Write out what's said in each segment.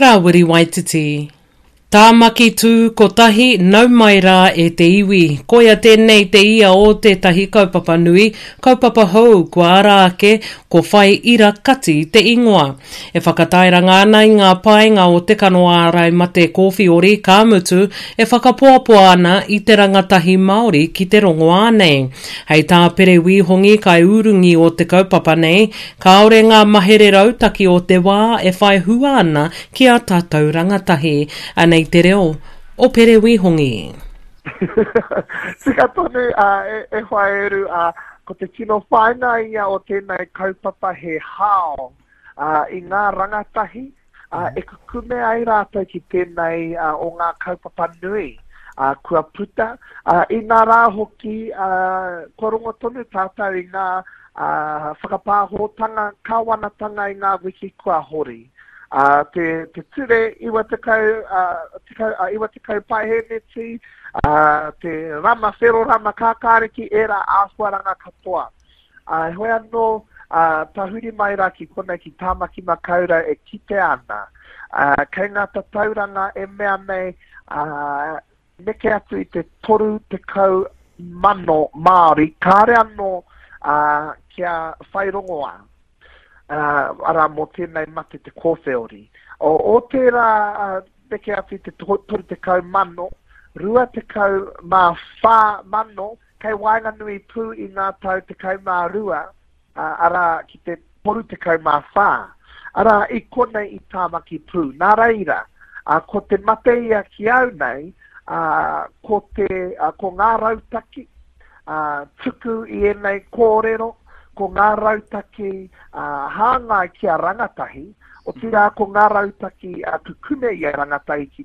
rā Wiri Waititi. Tā maki tū ko tahi nau mai rā e te iwi. Koia tēnei te ia o tētahi kaupapa nui, kaupapa hou kua ara ake, ko whai ira kati te ingoa. E whakatairanga ana i ngā paenga o te kanoa ārai ma te kōwhiori ka mutu, e whakapoapoa ana i te rangatahi Māori ki te rongo ānei. Hei tā pere wihongi kai urungi o te kaupapa nei, kaore ngā mahere rautaki o te wā e whai hua ana ki a tātou rangatahi. Anei te reo o pere wihongi. Tika tonu e whaeru ko te tino whaina ia o tēnei kaupapa he hao i ngā rangatahi e kukume ai rātou ki tēnei o ngā kaupapa nui kua puta i ngā rā hoki kua rongo tonu tātou i ngā whakapāhotanga kāwanatanga i ngā wiki kua hori. Te ture iwa te kau paheneti, te rama whero rama kākāreki era āwharanga katoa. Hoi anō tahuri mai rā ki kona ki tāmaki makaura e kite ana. Kei ngā tatauranga e mea nei neke atu i te toru te kau mano Māori, kāre anō kia whairongoa. Ara mō tēnei mate te kōwheori. O tērā peke atu te toru te kau mano, rua te kau mā whā mano, kei wainga nui pū i ngā tau te kau mā rua, ara ki te toru te kau mā whā. Ara i konei i tāmaki pū. Nā reira, ko te mate ia ki au nei, ko ngā rautaki, tuku i enei kōrero, ko ngā rautaki hāngai ki a rangatahi, o tira ko ngā rautaki kukume i a rangatahi ki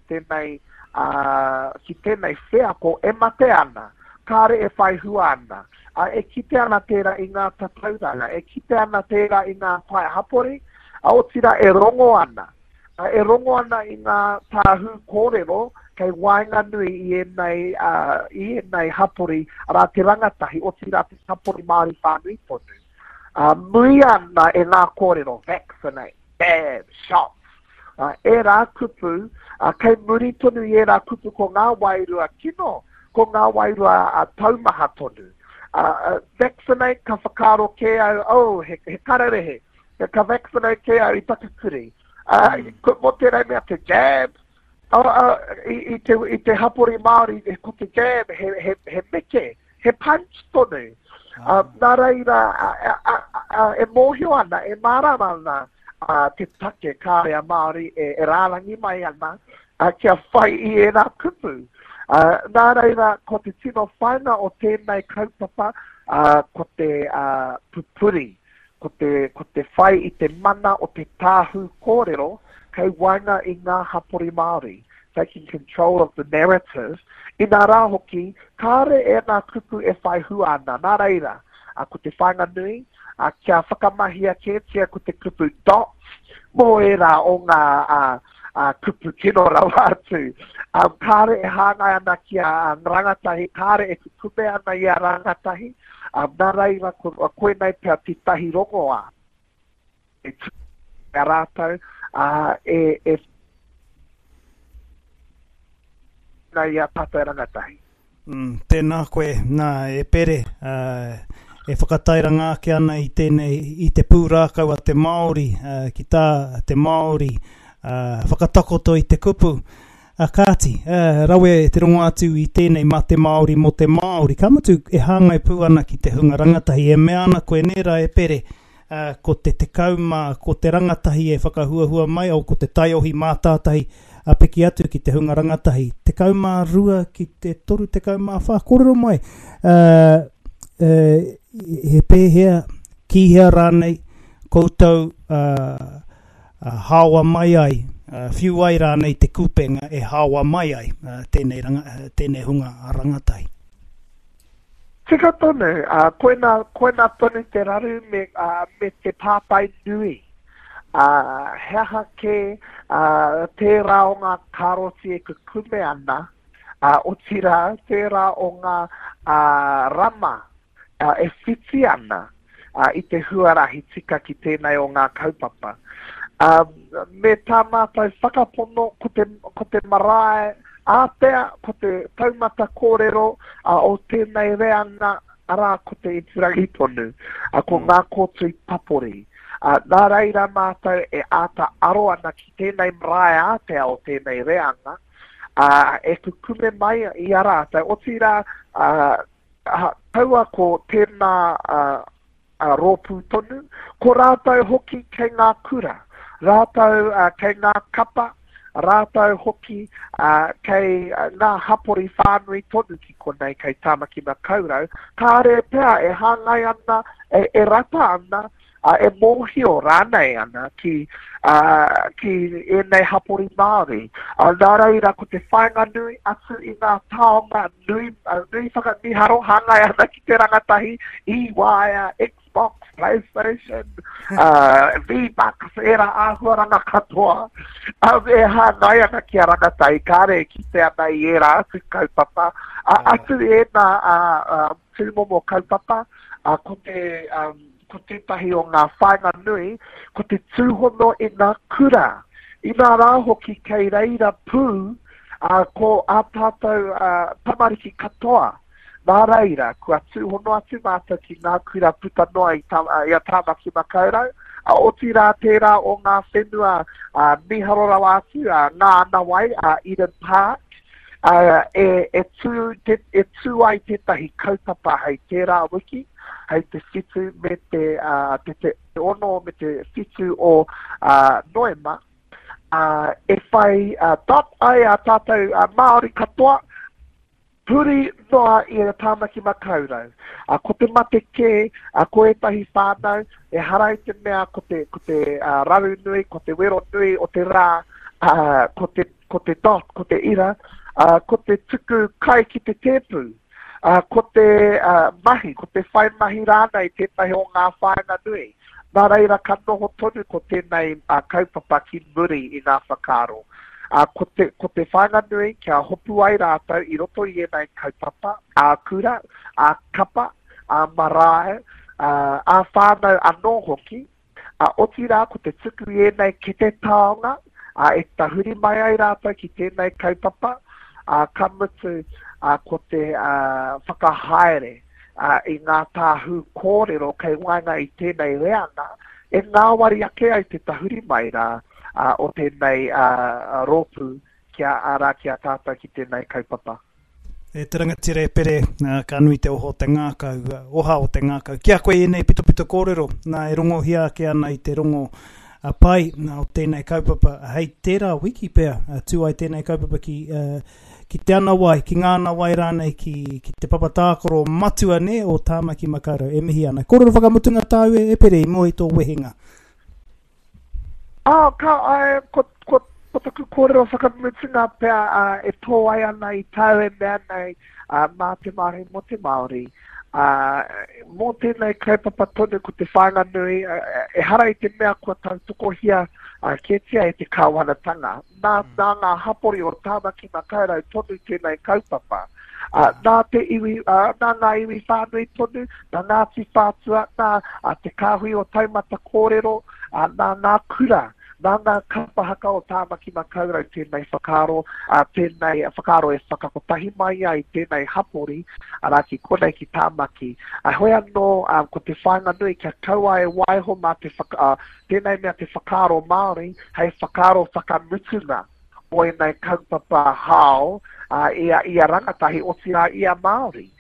tēnei whea ko e mate ana, kāre e whai hua ana, e kite ana tērā i ngā tatauranga, e kite ana tērā i ngā whai hapori, o tira e rongo ana i ngā tāhu kōrero, kei wainga nui i enei hapori, ara te rangatahi, o tira te hapori Māori whānui tonu. Mui ana e ngā kōrero, vaccinate, bad, shots. E rā kupu, kei muri tonu i e rā kupu ko ngā wairua kino, ko ngā wairua taumaha tonu. Vaccinate ka whakaro ke au, he kararehe, ka vaccinate ke au i takakuri. Mo te rei mea te jab, i te hapori Māori, ko te jab, he meke, he punch tonu. Nā reira, e mōhio ana, e mārama ana te take kārea Māori e rārangi mai ana kia whai i e rā kupu. Nā reira, ko te tino whaina o tēnei kaupapa, ko te pupuri, ko te whai i te mana o te tāhu kōrero, kei wainga i ngā hapori Māori, taking control of the narrative, i nā rā hoki, kāre e ngā kupu e whai hua ana, nā reira, ko te whainga nui, kia whakamahia kētia ko te kupu dots, mō e rā o ngā kupu kino rawa atu. Kāre e hāngai ana kia rangatahi, kāre e kukume ana i a rangatahi, nā reira koe nei pia te tahi rongoa. E tuku a rātau, i a tātou rangatahi. Tēnā koe, nā e pere, e whakatairanga ake ana i te pūrākau a te Māori, ki tā te Māori, whakatakoto i te kupu. Kāti, rawe te rongo atu i tēnei mā te Māori mo te Māori, ka mutu e hāngai pū ana ki te hunga rangatahi, e mea ana koe nera e pere, ko te kauma, ko te rangatahi e whakahuahua mai, o ko te taiohi mātātahi, a peki atu ki te hunga rangatahi. Te kauma rua ki te toru, te kauma wha, kōrero mai. He pēhea, kihea rānei, koutou hawa mai ai, whiu ai rānei te kupenga e hawa mai ai, tēnei hunga rangatahi. Tika tonu, koena tonu te raru me te pāpai nui. Heha ke tērā o ngā karoti e kukume ana, o tira tērā o ngā rama e whiti ana i te huarahi tika ki tēnei o ngā kaupapa. Me tā mātai whakapono ko te marae ātea, ko te taumata kōrero o tēnei reanga ara ko te iturangi tonu, ko ngā kōtui papori. Nā reira mātou āta aro ana ki tēnei marae ātea o tēnei reanga, e kukume mai I a rātou. O tira, taua ko tēnā rōpū tonu, ko rātou hoki kei ngā kura, rātou kei ngā kapa, rātou hoki kei ngā hapori whānui tonu ki konei kei Tāmaki Makaurau, ka re pēr e hāngai ana, e rata ana, e mōhio rānei ana ki e nei hapori Māori. Nā reira ko te whainga nui atu I ngā taonga nui whakamiharo hāngai ana ki te rangatahi, e-wire, Xbox, PlayStation, V-Bucks, era āhua ranga katoa. E hāngai ana ki a rangatai, kāre ki te ana I era atu kaupapa. Atu e nā tūmomo kaupapa, ko tētahi o ngā whainga nui, ko te tūhono I ngā kura. I ngā rā hoki kei reira pū, ko a tātou tamariki katoa. Nā reira, kua tūhono atu mātou ki ngā kura puta noa I a Tāmaki Makaurau. O tira tērā o ngā whenua miharora atu, ngā anawai, Eden Park. E tū ai tētahi kaupapa hei tērā wiki, hei te whitu me te ono me te whitu o Noema, e whai tot ai a tātou Māori katoa, puri noa I a Tāmaki Makaurau. Ko te mate ke, ko e tahi whānau, e harai te mea ko te raru nui, ko te wero nui o te rā, ko te dot, ko te ira, ko te tuku kai ki te tēpū, ko te mahi, ko te whai mahi rānei tētahi o ngā whainga nui. Nā reira ka noho tonu ko tēnei kaupapa ki muri I ngā whakaro. Ko te whainga nui kia hopu ai rātou I roto I enei kaupapa, kura, kapa, marae, whānau anō hoki. O tira ko te tuku I enei ki te taonga, e tahuri mai ai rātou ki tēnei kaupapa, ka mutu ko te whakahaere I ngā tāhu kōrero kei wainga I tēnei reanga, e ngā wari ake ai te tahuri mai rā o tēnei rōpū kia ara kia tātou ki tēnei kaupapa. E te rangatira e pere ka nui te oho te ngākau, oha o te ngākau. Kia koe e nei pito kōrero, nā e rongo hia ke ana I te rongo pai o tēnei kaupapa. Hei tērā wiki pēr, tū ai tēnei kaupapa ki te ana wai, ki ngā ana wai rānei, ki te papatākoro matua ne o Tāmaki Makaurau, e mihi ana. Kōrero whakamutunga tāu e pere I mo I tō wehenga. Ko taku kōrero whakamutunga pēr e tō ai ana I tāu e mea nei mā te mahi mo te Māori. Mō tēnei kaupapa tonu ko te whainga nui, e harai te mea kua tautoko hia ke tia e te kāwanatanga. Nā ngā hapori o Tāmaki Makaurau tonu tēnei kaupapa. Nā ngā iwi whānui tonu, nā Ngāti Whātua, nā te kāhui o taumata kōrero, nā ngā kura. Nā ngā kapahaka o Tāmaki Makaurau tēnei whakaro, tēnei whakaro e whakakotahi mai ai tēnei hapori, araki konei ki Tāmaki. Hoi anō ko te whainga nui kia kaua e waiho mā tēnei mea te whakaro Māori, hei whakaro whakamutunga o enei kaupapa hao, ia rangatahi o tira ia Māori.